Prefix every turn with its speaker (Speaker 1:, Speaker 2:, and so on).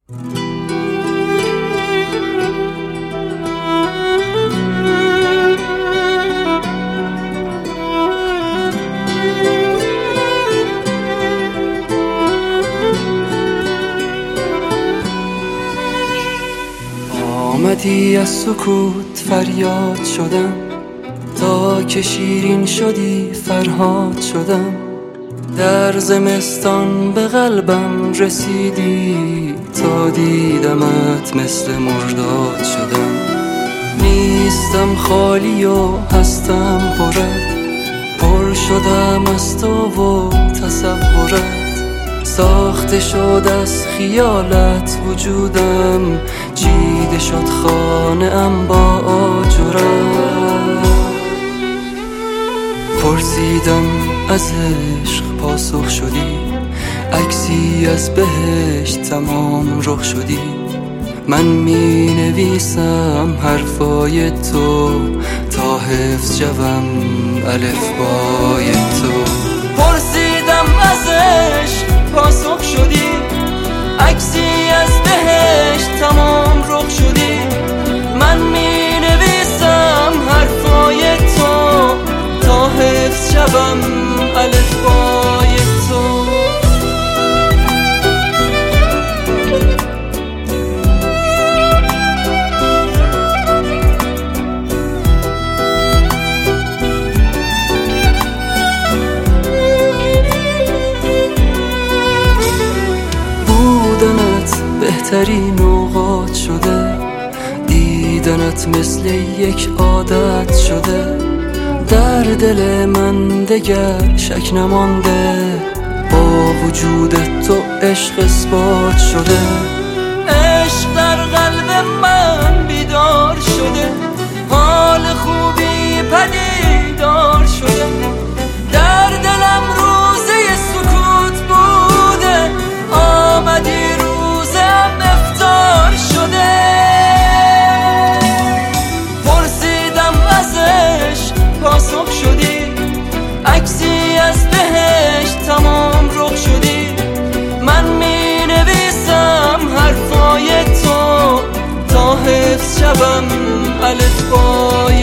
Speaker 1: آمدی از سکوت فریاد شدم، تا که شیرین شدی فرهاد شدم. در زمستان به قلبم رسیدی، تا دیدمت مثل مرداد شدم. نیستم خالی و هستم پرت، پر شدم از تو و تصورت. ساخته شد از خیالت وجودم، چیده شد خانه ام با آجرت. پرسیدم از عشق پاسخ شدی، عکسی از بهشت تمام رخ شدی. من می نویسم حرفای تو، تا حفظ جوم الفبای تو. پرسیدم از عشق پاسخ شدی، عکسی از بهشت تمام رخ شدی. من می نویسم حرفای تو، تا حفظ شوم الفبای تو. بودنت بهترین اوقات شده، دیدنت مثل یک عادت شده. در دل من دگر شک نمانده، با وجود تو عشق اثبات شده. عشق در قلب من بیدار شده، حال خوبی پدیدار شده. در دلم روزه سکوت بوده، آمدی روزم افطار شده. پرسیدم از عشق پاسخ شدی، عکسی از بهشت تمام رخ شدی. من می نویسم حرفای تو، تا حفظ شوم الفبای